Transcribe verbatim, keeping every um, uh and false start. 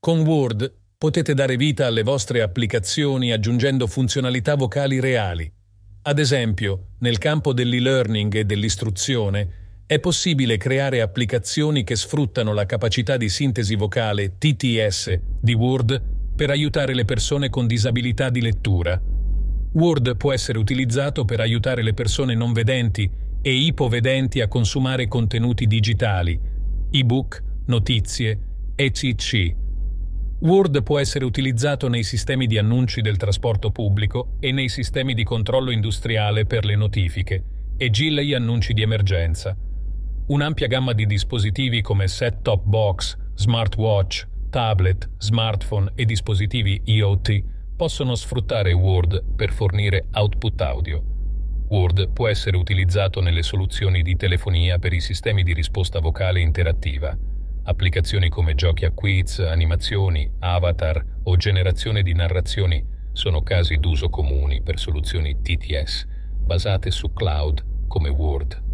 Con Word potete dare vita alle vostre applicazioni aggiungendo funzionalità vocali reali. Ad esempio, nel campo dell'e-learning e dell'istruzione, è possibile creare applicazioni che sfruttano la capacità di sintesi vocale T T S di Word per aiutare le persone con disabilità di lettura. Word può essere utilizzato per aiutare le persone non vedenti e ipovedenti a consumare contenuti digitali, ebook, notizie, et cetera. Word può essere utilizzato nei sistemi di annunci del trasporto pubblico e nei sistemi di controllo industriale per le notifiche e gli annunci di emergenza. Un'ampia gamma di dispositivi come set-top box, smartwatch, tablet, smartphone e dispositivi IoT possono sfruttare Word per fornire output audio. Word può essere utilizzato nelle soluzioni di telefonia per i sistemi di risposta vocale interattiva. Applicazioni come giochi a quiz, animazioni, avatar o generazione di narrazioni sono casi d'uso comuni per soluzioni T T S basate su cloud come Word.